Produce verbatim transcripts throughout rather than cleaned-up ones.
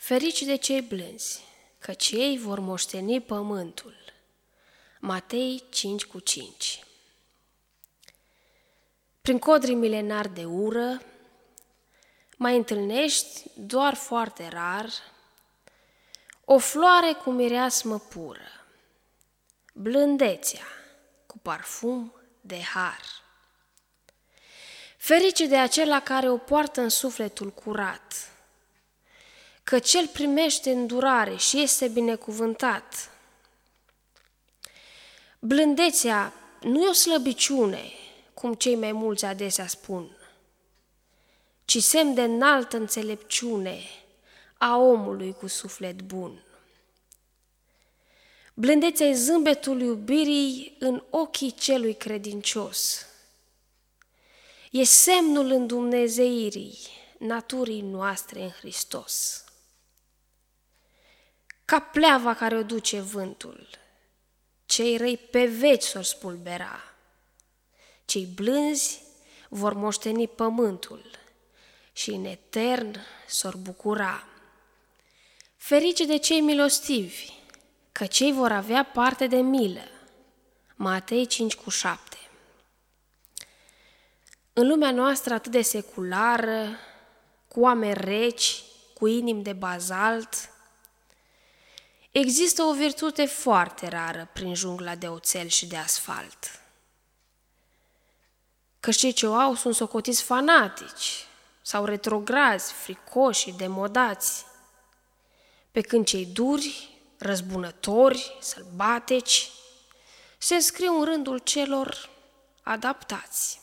Ferici de cei blânzi, căci ei vor moșteni pământul. Matei cinci cu cinci. Prin codrii milenari de ură, mai întâlnești doar foarte rar o floare cu mireasmă pură, blândețea cu parfum de har. Ferice de acela care o poartă în sufletul curat, că cel primește îndurare și este binecuvântat. Blândețea nu e o slăbiciune, cum cei mai mulți adesea spun, ci semn de înaltă înțelepciune a omului cu suflet bun. Blândețea e zâmbetul iubirii în ochii celui credincios. E semnul îndumnezeirii naturii noastre în Hristos. Ca pleava care o duce vântul, cei răi pe veci s-or spulbera, cei blânzi vor moșteni pământul și în etern s-or bucura. Ferice de cei milostivi, că cei vor avea parte de milă. Matei cinci cu șapte. În lumea noastră atât de seculară, cu oameni reci, cu inimi de bazalt, există o virtute foarte rară prin jungla de oțel și de asfalt. Că cei ce o au sunt socotiți fanatici sau retrograzi, fricoși și demodați, pe când cei duri, răzbunători, sălbateci, se înscriu în rândul celor adaptați.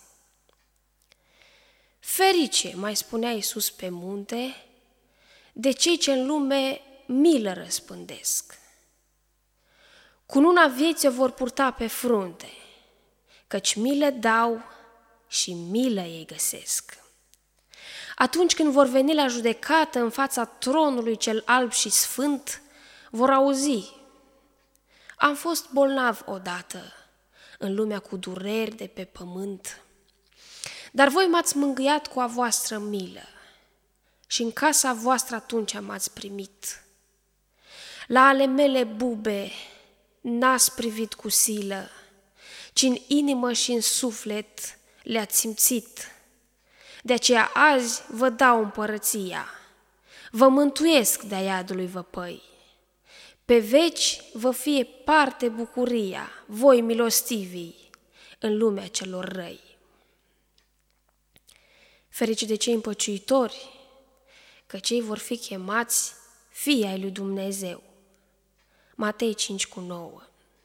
Ferice, mai spunea Iisus pe munte, de cei ce în lume milă răspândesc. Cununa vieții o vor purta pe frunte, căci milă dau și milă ei găsesc. Atunci când vor veni la judecată în fața tronului cel alb și sfânt, vor auzi: am fost bolnav odată în lumea cu dureri de pe pământ, dar voi m-ați mângâiat cu a voastră milă și în casa voastră atunci m-ați primit. La ale mele bube n-ați privit cu silă, ci în inimă și în suflet le-ați simțit. De aceea azi vă dau împărăția, vă mântuiesc de-a iadului văpăi. Pe veci vă fie parte bucuria, voi milostivii, în lumea celor răi. Ferice de cei împăciuitori, că cei vor fi chemați fii ai lui Dumnezeu. Matei cinci cu nouă.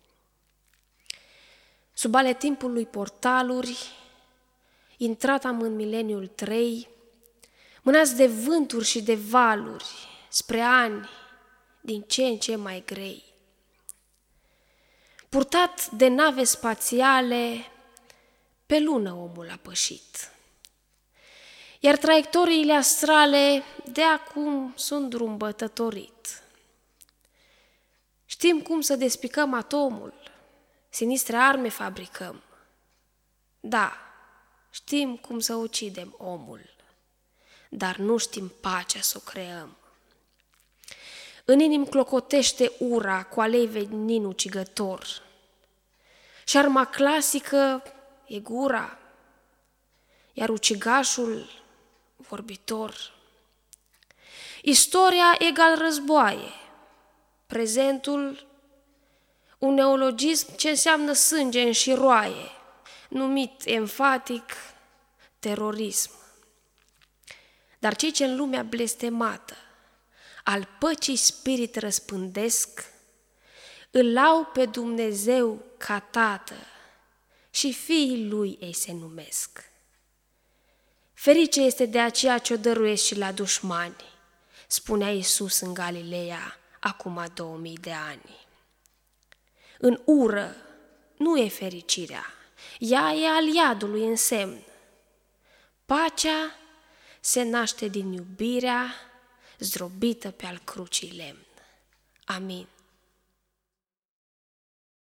Sub ale timpului portaluri, intrat am în mileniul trei, mânați de vânturi și de valuri, spre ani din ce în ce mai grei. Purtat de nave spațiale, pe lună omul a pășit, iar traiectoriile astrale de acum sunt drum bătătorit. Știm cum să despicăm atomul, sinistre arme fabricăm. Da, știm cum să ucidem omul, dar nu știm pacea să o creăm. În inim clocotește ura cu alei venin ucigător și arma clasică e gura, iar ucigașul vorbitor. Istoria egal războaie, prezentul un neologism ce înseamnă sânge în șiroaie, numit enfatic terorism. Dar cei ce în lumea blestemată al păcii spirit răspândesc, îl lau pe Dumnezeu ca Tată și fiii Lui ei se numesc. Ferice este de aceea ce o dăruiesc și la dușmani, spunea Iisus în Galileea acum două mii de ani. În ură nu e fericirea, ea e al iadului în semn. Pacea se naște din iubirea zdrobită pe al crucii lemn. Amin.